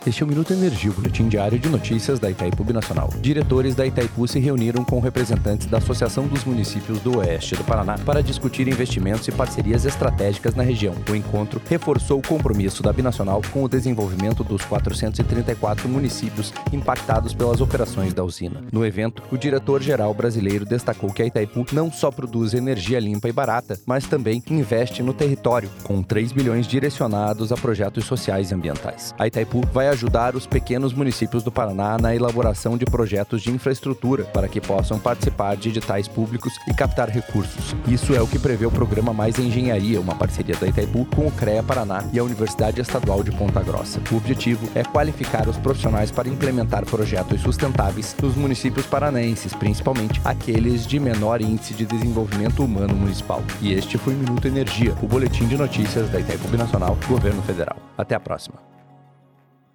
Este é o Minuto Energia, o boletim diário de notícias da Itaipu Binacional. Diretores da Itaipu se reuniram com representantes da Associação dos Municípios do Oeste do Paraná para discutir investimentos e parcerias estratégicas na região. O encontro reforçou o compromisso da Binacional com o desenvolvimento dos 434 municípios impactados pelas operações da usina. No evento, o diretor-geral brasileiro destacou que a Itaipu não só produz energia limpa e barata, mas também investe no território, com 3 bilhões direcionados a projetos sociais e ambientais. A Itaipu vai ajudar os pequenos municípios do Paraná na elaboração de projetos de infraestrutura para que possam participar de editais públicos e captar recursos. Isso é o que prevê o programa Mais Engenharia, uma parceria da Itaipu com o CREA Paraná e a Universidade Estadual de Ponta Grossa. O objetivo é qualificar os profissionais para implementar projetos sustentáveis nos municípios paranaenses, principalmente aqueles de menor índice de desenvolvimento humano municipal. E este foi o Minuto Energia, o boletim de notícias da Itaipu Binacional, Governo Federal. Até a próxima.